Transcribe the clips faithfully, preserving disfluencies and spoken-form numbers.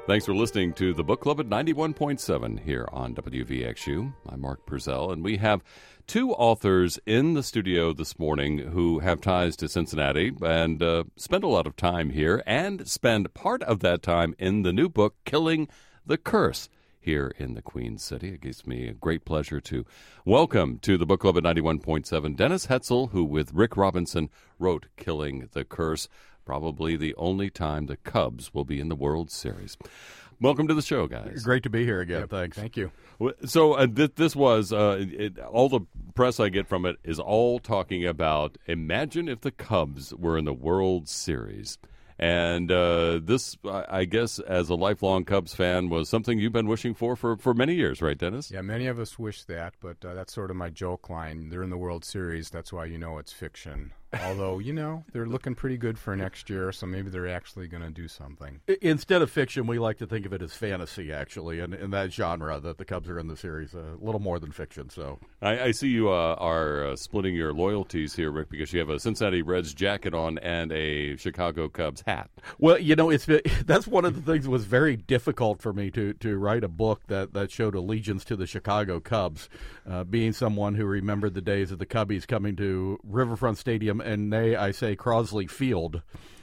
Thanks for listening to the Book Club at ninety-one point seven here on W V X U. I'm Mark Purcell, and we have two authors in the studio this morning who have ties to Cincinnati and uh, spend a lot of time here and spend part of that time in the new book, Killing the Curse, here in the Queen City. It gives me a great pleasure to welcome to the Book Club at ninety-one point seven Dennis Hetzel, who with Rick Robinson wrote Killing the Curse, probably the only time the Cubs will be in the World Series. Welcome to the show, guys. Great to be here again. Yep. Thanks. Thank you. So uh, th- this was, uh, it, all the press I get from it is all talking about, imagine if the Cubs were in the World Series. And uh, this, I guess, as a lifelong Cubs fan, was something you've been wishing for for, for many years, right, Dennis? Yeah, many of us wish that, but uh, that's sort of my joke line. They're in the World Series, that's why you know it's fiction. Although, you know, they're looking pretty good for next year, so maybe they're actually going to do something. Instead of fiction, we like to think of it as fantasy, actually, and in that genre that the Cubs are in the series, a little more than fiction. So I, I see you uh, are uh, splitting your loyalties here, Rick, because you have a Cincinnati Reds jacket on and a Chicago Cubs hat. Well, you know, it's that's one of the things that was very difficult for me to, to write a book that, that showed allegiance to the Chicago Cubs, uh, being someone who remembered the days of the Cubbies coming to Riverfront Stadium, and nay, I say Crosley Field,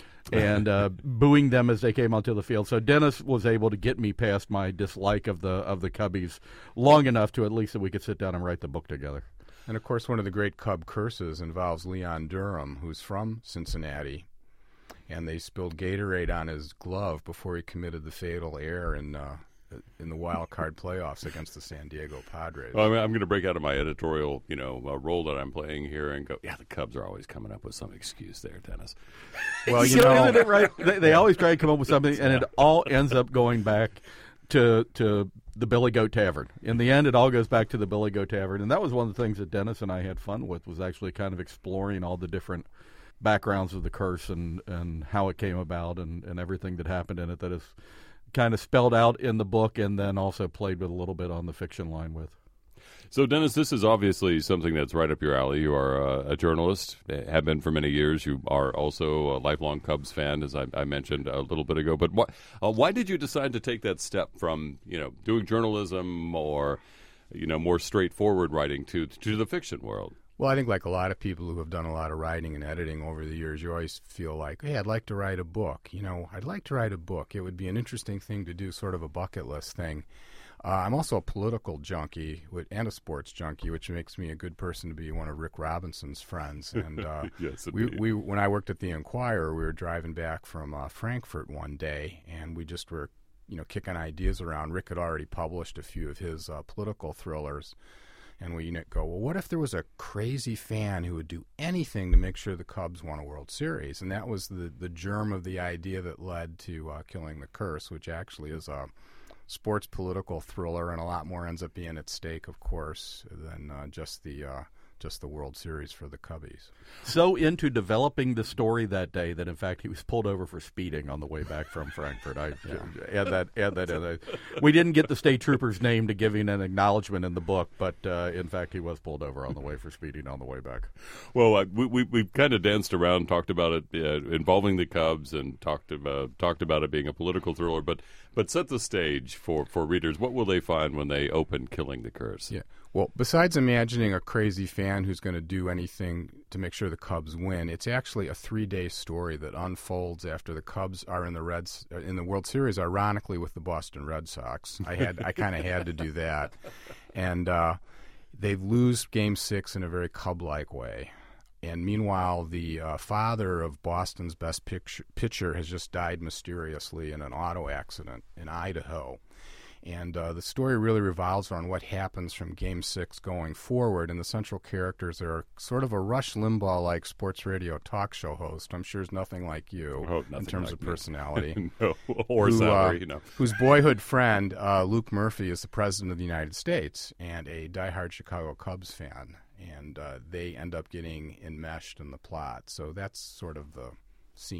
and uh, booing them as they came onto the field. So Dennis was able to get me past my dislike of the of the Cubbies long enough to at least that we could sit down and write the book together. And, of course, one of the great Cub curses involves Leon Durham, who's from Cincinnati, and they spilled Gatorade on his glove before he committed the fatal error in uh, in the wild card playoffs against the San Diego Padres. Well, I mean, I'm going to break out of my editorial, you know, uh, role that I'm playing here and go, yeah, the Cubs are always coming up with some excuse there, Dennis. Well, you You know, know, isn't it right? They, they always try to come up with something, and it all ends up going back to to the Billy Goat Tavern. In the end, it all goes back to the Billy Goat Tavern, and that was one of the things that Dennis and I had fun with, was actually kind of exploring all the different backgrounds of the curse and, and how it came about and, and everything that happened in it that is kind of spelled out in the book, and then also played with a little bit on the fiction line with. So, Dennis, this is obviously something that's right up your alley. You are a, a journalist, have been for many years. You are also a lifelong Cubs fan, as I, I mentioned a little bit ago. But why, uh, why did you decide to take that step from, you know, doing journalism or, you know, more straightforward writing to to the fiction world? Well, I think like a lot of people who have done a lot of writing and editing over the years, you always feel like, hey, I'd like to write a book. You know, I'd like to write a book. It would be an interesting thing to do, sort of a bucket list thing. Uh, I'm also a political junkie with, and a sports junkie, which makes me a good person to be one of Rick Robinson's friends. And uh, yes, we, we, when I worked at the Enquirer, we were driving back from uh, Frankfurt one day, and we just were, you know, kicking ideas around. Rick had already published a few of his uh, political thrillers. And we go, well, what if there was a crazy fan who would do anything to make sure the Cubs won a World Series? And that was the, the germ of the idea that led to uh, Killing the Curse, which actually is a sports political thriller, and a lot more ends up being at stake, of course, than uh, just the uh, just the World Series for the Cubbies. So into developing the story that day that, in fact, he was pulled over for speeding on the way back from Frankfurt. I yeah. add that, add that in. We didn't get the state trooper's name to give him an acknowledgement in the book, but uh, in fact, he was pulled over on the way for speeding on the way back. Well, uh, we we we kind of danced around, talked about it uh, involving the Cubs, and talked about talked about it being a political thriller. But but set the stage for, for readers. What will they find when they open Killing the Curse? Yeah. Well, besides imagining a crazy fan who's going to do anything to make sure the Cubs win, it's actually a three-day story that unfolds after the Cubs are in the Reds in the World Series, ironically with the Boston Red Sox. I had I kind of had to do that, and uh, they lose Game Six in a very Cub-like way. And meanwhile, the uh, father of Boston's best picture, pitcher has just died mysteriously in an auto accident in Idaho. And uh, the story really revolves around what happens from Game Six going forward. And the central characters are sort of a Rush Limbaugh-like sports radio talk show host. I'm sure is nothing like you oh, in terms like of me. personality. no, or who, salary, uh, you know. Whose boyhood friend, uh, Luke Murphy, is the president of the United States and a diehard Chicago Cubs fan. And uh, they end up getting enmeshed in the plot. So that's sort of the scene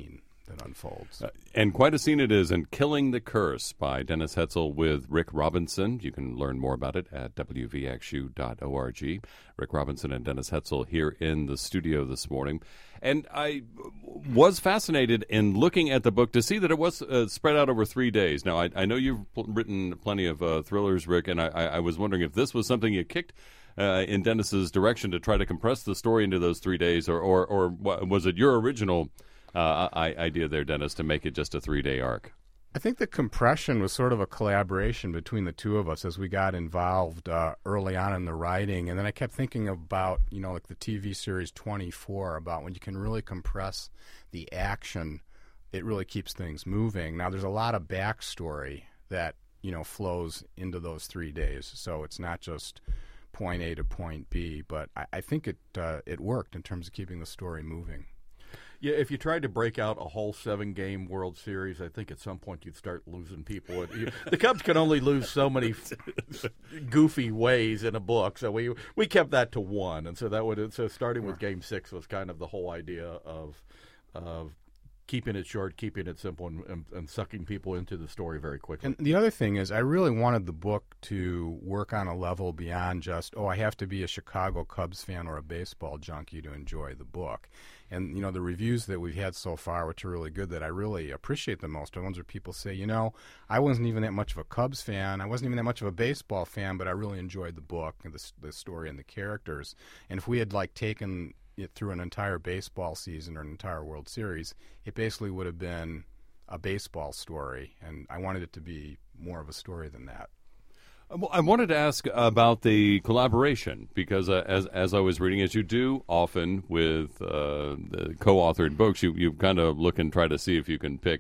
that unfolds. Uh, and quite a scene it is in Killing the Curse by Dennis Hetzel with Rick Robinson. You can learn more about it at w v x u dot org. Rick Robinson and Dennis Hetzel here in the studio this morning. And I was fascinated in looking at the book to see that it was uh, spread out over three days. Now, I, I know you've pl- written plenty of uh, thrillers, Rick, and I, I, I was wondering if this was something you kicked uh, in Dennis's direction to try to compress the story into those three days, or, or, or was it your original uh, idea there, Dennis, to make it just a three-day arc? I think the compression was sort of a collaboration between the two of us as we got involved uh, early on in the writing. And then I kept thinking about, you know, like the T V series twenty-four, about when you can really compress the action, it really keeps things moving. Now, there's a lot of backstory that, you know, flows into those three days. So it's not just point A to point B. But I, I think it uh, it worked in terms of keeping the story moving. Yeah, if you tried to break out a whole seven-game World Series, I think at some point you'd start losing people. The Cubs can only lose so many goofy ways in a book, so we we kept that to one. And so that would so starting with Game Six was kind of the whole idea of of keeping it short, keeping it simple, and, and, and sucking people into the story very quickly. And the other thing is, I really wanted the book to work on a level beyond just, oh, I have to be a Chicago Cubs fan or a baseball junkie to enjoy the book. And, you know, the reviews that we've had so far, which are really good, that I really appreciate the most, are ones where people say, you know, I wasn't even that much of a Cubs fan, I wasn't even that much of a baseball fan, but I really enjoyed the book and the, the story and the characters. And if we had, like, taken it through an entire baseball season or an entire World Series, it basically would have been a baseball story, and I wanted it to be more of a story than that. Well, I wanted to ask about the collaboration, because uh, as as I was reading, as you do often with uh, the co-authored books, you, you kind of look and try to see if you can pick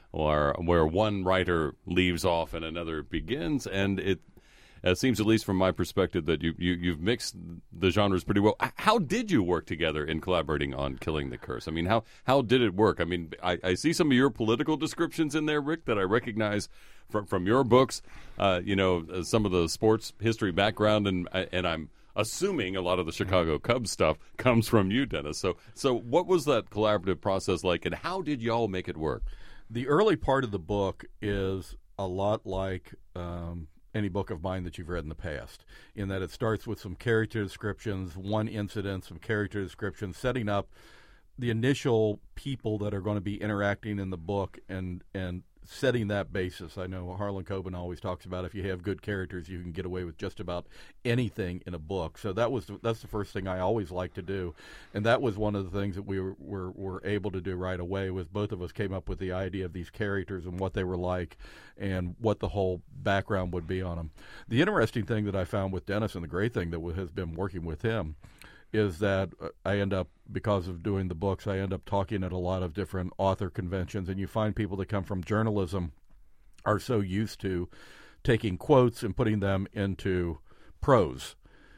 or where one writer leaves off and another begins, and it It seems, at least from my perspective, that you, you, you've mixed the genres pretty well. How did you work together in collaborating on Killing the Curse? I mean, how, how did it work? I mean, I, I see some of your political descriptions in there, Rick, that I recognize from, from your books. Uh, you know, some of the sports history background, and and I'm assuming a lot of the Chicago Cubs stuff comes from you, Dennis. So, so what was that collaborative process like, and how did y'all make it work? The early part of the book is a lot like Um, any book of mine that you've read in the past, in that it starts with some character descriptions, one incident, some character descriptions, setting up the initial people that are going to be interacting in the book, and and setting that basis. I know Harlan Coben always talks about if you have good characters, you can get away with just about anything in a book. So that was that's the first thing I always like to do, and that was one of the things that we were, were, were able to do right away. Was both of us came up with the idea of these characters and what they were like, and what the whole background would be on them. The interesting thing that I found with Dennis, and the great thing that has been working with him, is that I end up, because of doing the books, I end up talking at a lot of different author conventions, and you find people that come from journalism are so used to taking quotes and putting them into prose.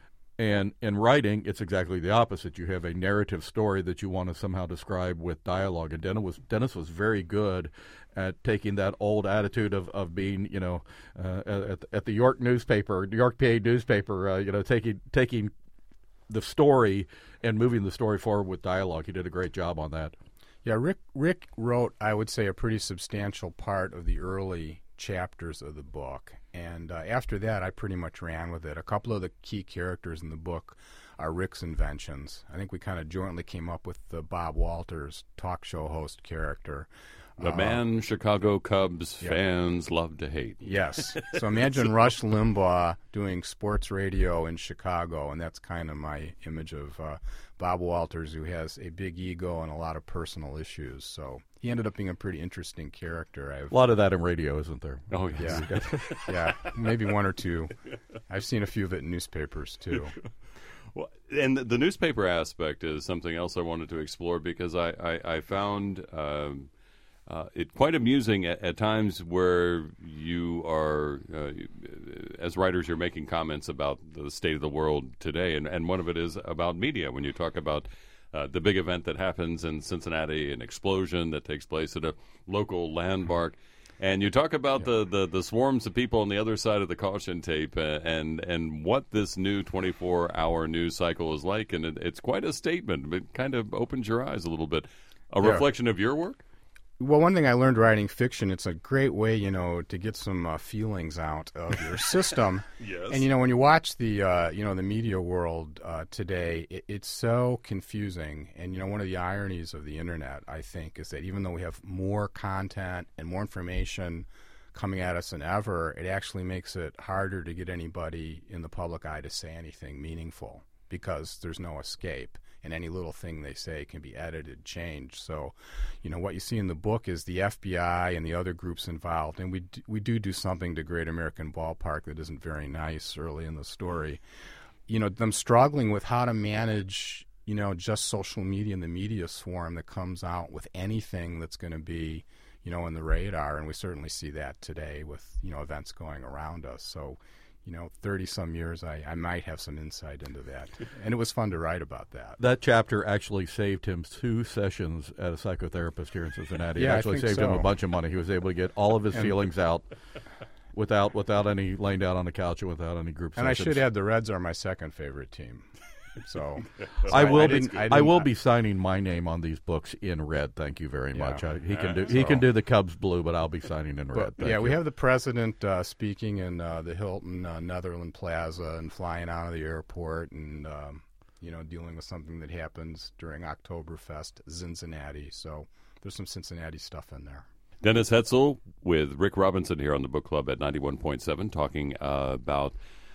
And in writing, it's exactly the opposite. You have a narrative story that you want to somehow describe with dialogue, and Dennis was, Dennis was very good at taking that old attitude of, of being, you know, uh, at, at the York newspaper, New York P A newspaper, uh, you know, taking taking the story and moving the story forward with dialogue. He did a great job on that. Yeah, Rick Rick wrote, I would say, a pretty substantial part of the early chapters of the book. And uh, after that, I pretty much ran with it. A couple of the key characters in the book are Rick's inventions. I think we kind of jointly came up with the Bob Walters talk show host character. The uh, man Chicago Cubs yeah. fans love to hate. Yes. So imagine Rush Limbaugh doing sports radio in Chicago, and that's kind of my image of uh, Bob Walters, who has a big ego and a lot of personal issues. So he ended up being a pretty interesting character. I've, A lot of that in radio, isn't there? Oh, yes. yeah, yeah, maybe one or two. I've seen a few of it in newspapers, too. Well, and the, the newspaper aspect is something else I wanted to explore, because I, I, I found um, uh, it quite amusing at, at times where you are, uh, as writers, you're making comments about the state of the world today, and, and one of it is about media. When you talk about uh, the big event that happens in Cincinnati, an explosion that takes place at a local landmark, and you talk about yeah. the, the, the swarms of people on the other side of the caution tape, uh, and and what this new twenty-four hour news cycle is like, and it, it's quite a statement. It kind of opens your eyes a little bit. A yeah. reflection of your work? Well, one thing I learned writing fiction, it's a great way, you know, to get some uh, feelings out of your system. Yes. And, you know, when you watch the, uh, you know, the media world uh, today, it, it's so confusing. And, you know, one of the ironies of the internet, I think, is that even though we have more content and more information coming at us than ever, it actually makes it harder to get anybody in the public eye to say anything meaningful because there's no escape. And any little thing they say can be edited, changed. So, you know, what you see in the book is the F B I and the other groups involved, and we do, we do do something to Great American Ballpark that isn't very nice early in the story. You know, them struggling with how to manage, you know, just social media and the media swarm that comes out with anything that's going to be, you know, in the radar, and we certainly see that today with, you know, events going around us. So, you know, thirty-some years, I, I might have some insight into that. And it was fun to write about that. That chapter actually saved him two sessions at a psychotherapist here in Cincinnati. Yeah, it actually I think saved so. him a bunch of money. He was able to get all of his feelings out without without any laying down on the couch and without any group And sessions. I should add, the Reds are my second favorite team. So, so I will I be. didn't- I I, didn't- will be signing my name on these books in red. Thank you very Yeah. much. I, he can right, do. He so- can do the Cubs blue, but I'll be signing in red. But, Thank yeah, we you. have the president uh, speaking in uh, the Hilton uh, Netherland Plaza and flying out of the airport and, um, you know, dealing with something that happens during Oktoberfest, Cincinnati. So there's some Cincinnati stuff in there. Dennis Hetzel with Rick Robinson here on the Book Club at ninety-one point seven, talking uh, about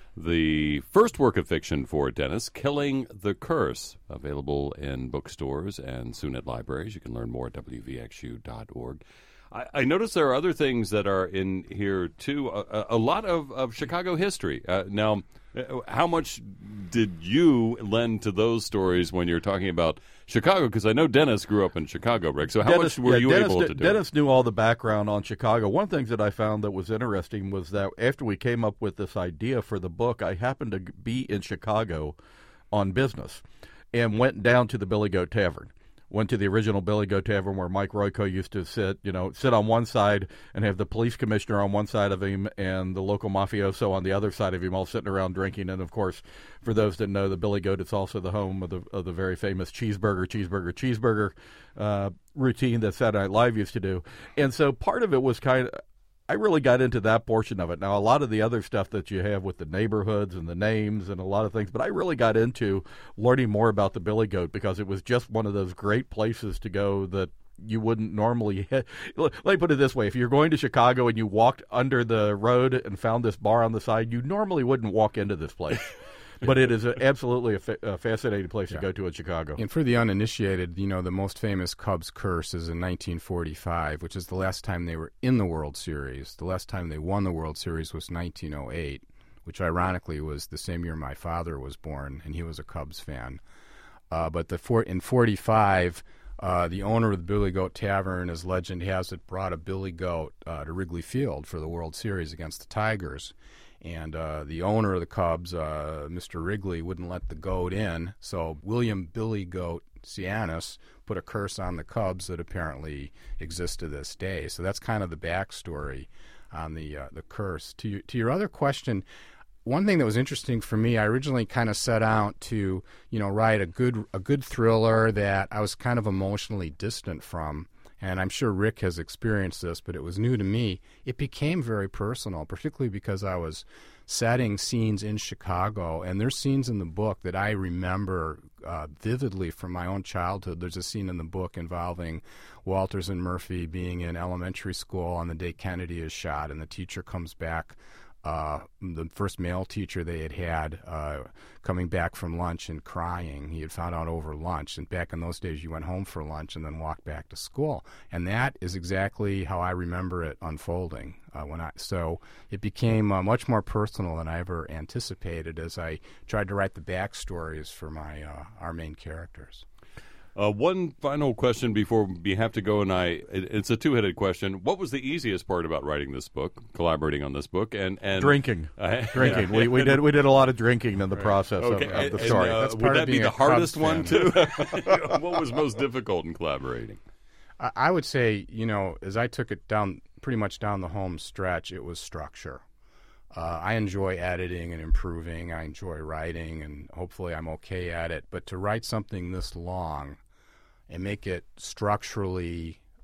the first work of fiction for Dennis, Killing the Curse, available in bookstores and soon at libraries. You can learn more at W V X U dot org. I, I notice there are other things that are in here, too. A, a lot of, of Chicago history. Uh, now, how much did you lend to those stories when you're talking about Chicago? Because I know Dennis grew up in Chicago, Rick. So how Dennis, much were yeah, you Dennis, able to do? Dennis knew all the background on Chicago. One of the things that I found that was interesting was that after we came up with this idea for the book, I happened to be in Chicago on business and went down to the Billy Goat Tavern. Went to the original Billy Goat Tavern where Mike Royko used to sit, you know, sit on one side and have the police commissioner on one side of him and the local mafioso on the other side of him, all sitting around drinking. And, of course, for those that know, the Billy Goat is also the home of the of the very famous cheeseburger, cheeseburger, cheeseburger uh, routine that Saturday Night Live used to do. And so part of it was kind of, I really got into that portion of it. Now, a lot of the other stuff that you have with the neighborhoods and the names and a lot of things, but I really got into learning more about the Billy Goat because it was just one of those great places to go that you wouldn't normally hit. Let me put it this way. If you're going to Chicago and you walked under the road and found this bar on the side, you normally wouldn't walk into this place. But it is a, absolutely a, fa- a fascinating place Yeah. to go to in Chicago. And for the uninitiated, you know, the most famous Cubs curse is in nineteen forty-five, which is the last time they were in the World Series. The last time they won the World Series was nineteen oh eight, which ironically was the same year my father was born, and he was a Cubs fan. Uh, but the for- in forty-five, uh, the owner of the Billy Goat Tavern, as legend has it, brought a billy goat uh, to Wrigley Field for the World Series against the Tigers. And uh, the owner of the Cubs, uh, Mister Wrigley, wouldn't let the goat in. So William Billy Goat Cianis put a curse on the Cubs that apparently exists to this day. So that's kind of the backstory on the uh, the curse. To your, to your other question, one thing that was interesting for me, I originally kind of set out to, you know, write a good a good thriller that I was kind of emotionally distant from. And I'm sure Rick has experienced this, but it was new to me. It became very personal, particularly because I was setting scenes in Chicago. And there's scenes in the book that I remember uh, vividly from my own childhood. There's a scene in the book involving Walters and Murphy being in elementary school on the day Kennedy is shot, and the teacher comes back. Uh, the first male teacher they had had uh, coming back from lunch and crying. He had found out over lunch. And back in those days, you went home for lunch and then walked back to school. And that is exactly how I remember it unfolding. Uh, when I So it became uh, much more personal than I ever anticipated as I tried to write the backstories for my uh, our main characters. Uh, one final question before we have to go, and I it, it's a two-headed question. What was the easiest part about writing this book, collaborating on this book, and, and Drinking, uh, drinking. yeah. We we did we did a lot of drinking in the process Okay, of, of and- the and, story. uh, That's would part of that be being the a Cubs hardest one fan. too? What was most difficult in collaborating? I, I would say, you know, as I took it down, pretty much down the home stretch, it was structure. Uh, I enjoy editing and improving. I enjoy writing, and hopefully I'm okay at it. But to write something this long and make it structurally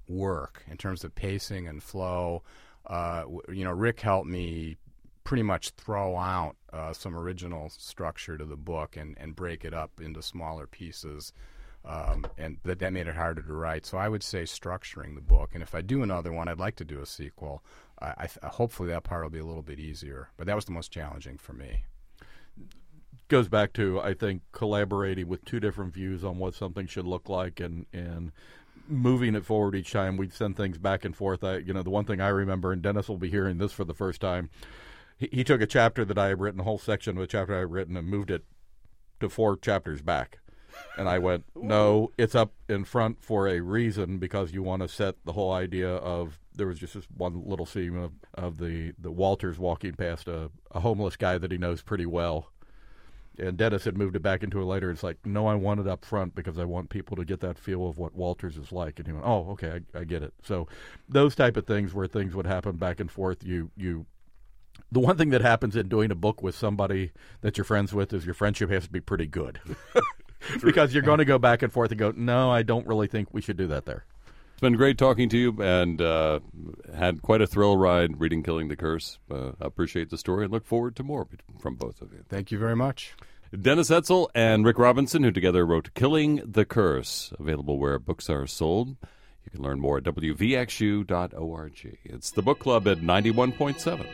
work in terms of pacing and flow. Uh, you know, Rick helped me pretty much throw out uh, some original structure to the book and, and break it up into smaller pieces, um, and that, that made it harder to write. So I would say structuring the book, and if I do another one, I'd like to do a sequel. I, I th- hopefully that part will be a little bit easier, but that was the most challenging for me. Goes back to, I think, collaborating with two different views on what something should look like, and and moving it forward each time. We'd send things back and forth. I, you know, the one thing I remember, and Dennis will be hearing this for the first time, he, he took a chapter that I had written, a whole section of a chapter I had written, and moved it to four chapters back. And I went, no, it's up in front for a reason, because you want to set the whole idea of, there was just this one little scene of, of the, the Walters walking past a, a homeless guy that he knows pretty well. And Dennis had moved it back into it later. It's like, no, I want it up front because I want people to get that feel of what Walters is like. And he went, oh, okay, I, I get it. So those type of things where things would happen back and forth, you you. The one thing that happens in doing a book with somebody that you're friends with is your friendship has to be pretty good. Because you're going to go back and forth and go, no, I don't really think we should do that there. It's been great talking to you, and uh, had quite a thrill ride reading Killing the Curse. Uh, appreciate the story and look forward to more from both of you. Thank you very much. Dennis Etzel and Rick Robinson, who together wrote Killing the Curse, available where books are sold. You can learn more at w v x u dot org. It's the Book Club at ninety-one point seven.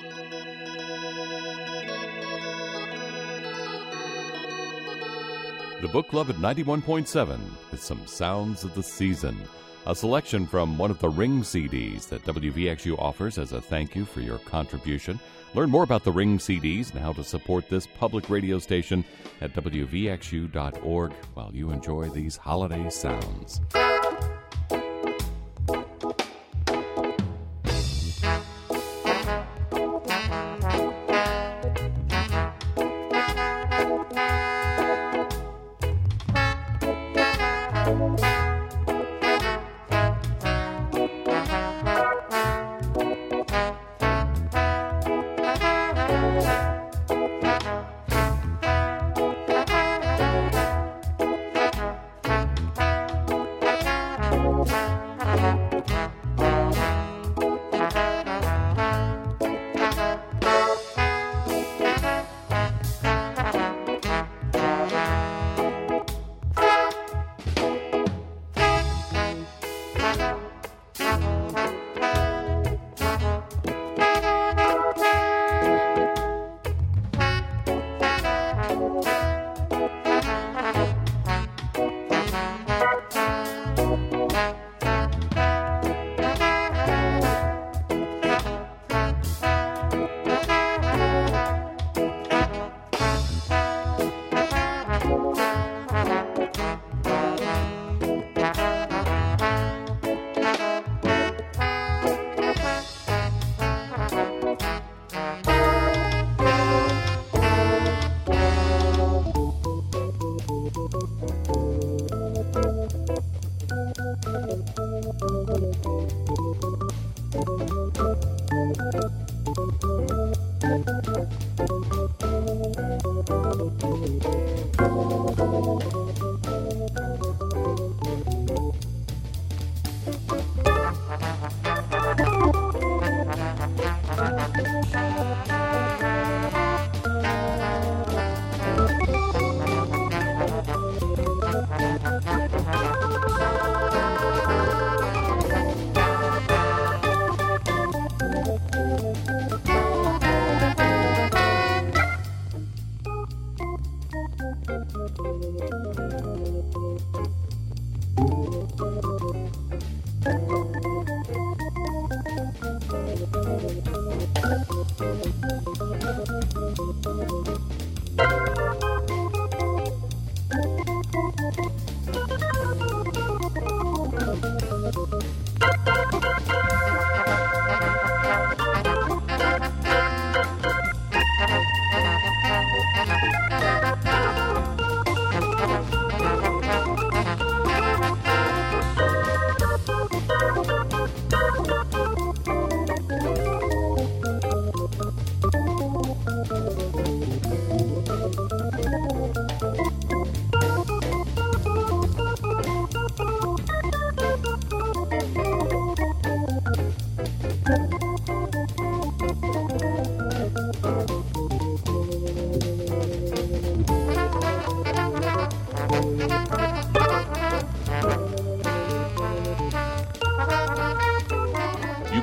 The Book Club at ninety-one point seven with some sounds of the season. A selection from one of the Ring C Ds that W V X U offers as a thank you for your contribution. Learn more about the Ring C Ds and how to support this public radio station at w v x u dot org while you enjoy these holiday sounds.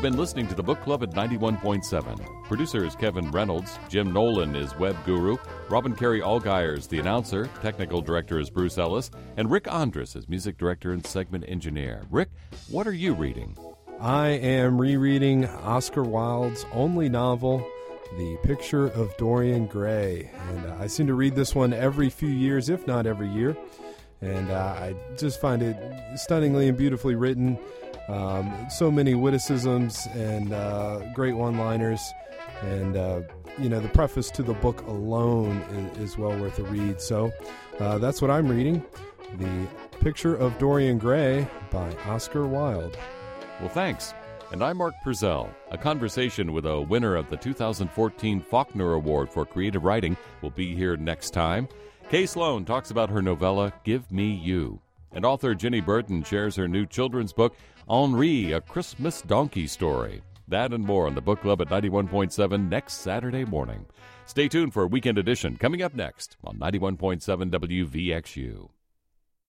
been listening to the Book Club at ninety-one point seven. Producer is Kevin Reynolds. Jim Nolan is web guru. Robin Carey Allgaier is the announcer. Technical director is Bruce Ellis. And Rick Andrus is music director and segment engineer. Rick, what are you reading? I am rereading Oscar Wilde's only novel, The Picture of Dorian Gray. And uh, I seem to read this one every few years, if not every year. And uh, I just find it stunningly and beautifully written. Um, so many witticisms and uh, great one-liners. And, uh, you know, the preface to the book alone is, is well worth a read. So uh, that's what I'm reading. The Picture of Dorian Gray by Oscar Wilde. Well, thanks. And I'm Mark Purcell. A conversation with a winner of the two thousand fourteen Faulkner Award for Creative Writing will be here next time. Kay Sloan talks about her novella, Give Me You. And author Jenny Burton shares her new children's book, Henri, A Christmas Donkey Story. That and more on the Book Club at ninety-one point seven next Saturday morning. Stay tuned for a Weekend Edition coming up next on ninety-one point seven W V X U.